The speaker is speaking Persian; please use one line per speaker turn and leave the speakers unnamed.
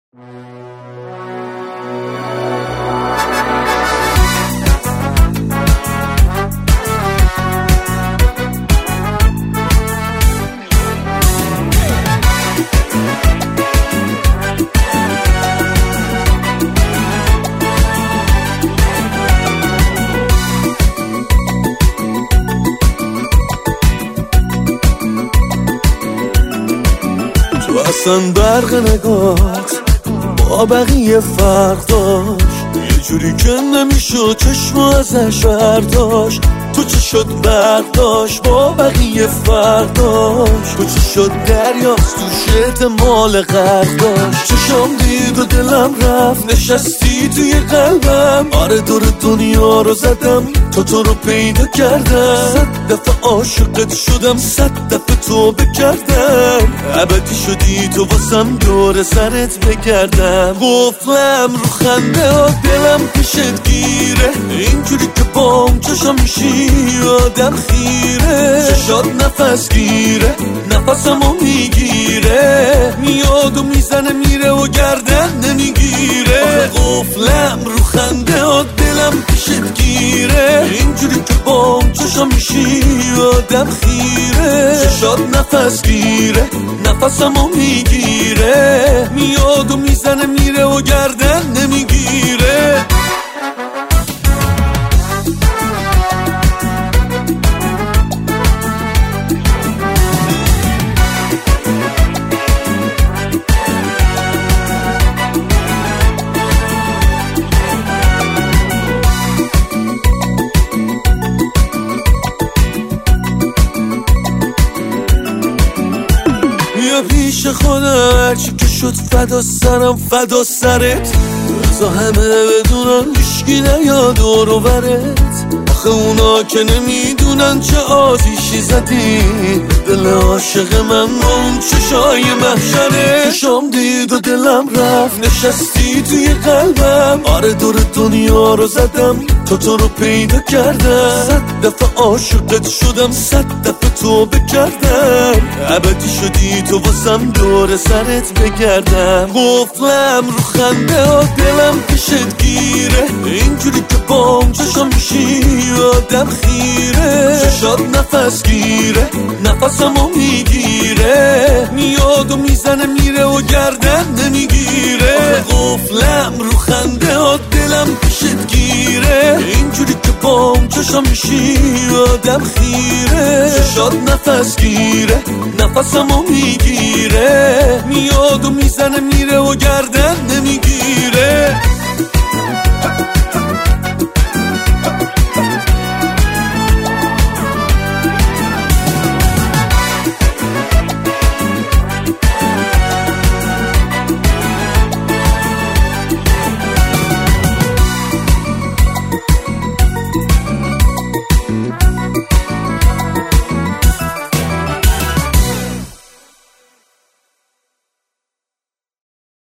اصلا برق نگات با بقیه فرق داشت، یه جوری که نمیشد چشم ازش برداشت. تو چه شد برق داشت با بقیه فرق داشت، تو چه شد دریاست توش احتمال غرق داشت. چشم دید و دلم رفت نشستی توی قلبم، آره دور دنیا رو زدم تو رو پیدا کردم. 100 دفعه عاشقت شدم، 100 دفعه توبه کردم، ابدی شدی تو واسم دور سرت بگردم. قفلم رو خنده و دلم پیشت گیره، اینجوری که بام چشم میشی آدم خیره. چشات نفس گیره نفسمو میگیره، میاد و میزنه میره و گردن نمیگیره. قفلم رو خنده و دلم پیشت گیره، اینجوری که بام چشم میشی آدم خیره. چشات نفس گیره نفسمو میگیره، میاد و میزنه میره و گردن نمیگیره. پیش خودم هرچی که شد فدا سرم فدا سرت، بزا همه بدونن هیشگی نیاد دور و برت. آخه اونا که نمیدونن چه آتیشی زدی دل عاشق من با اون چشای محشره. چشام دید و دلم رفت نشستی توی قلبم، آره دور دنیا رو زدم تو رو پیدا کردم. 100 دفعه عاشقت شدم، 100 دفعه توبه کردم، ابدی شدی تو واسم دور سرت بگردم. قفلم رو خنده و دلم پیشت گیره، اینجوری که بام چشم میشی آدم خیره. چشات نفس گیره نفسمو میگیره، میاد و میزنه میره و گردن نمیگیره. قفلم رو خنده و دلم پیشت گیره، اینجوری که بام چشم میشی آدم خیره. چشات نفس گیره نفسمو میگیره، میاد و میزنه میره و گردن نمیگیره.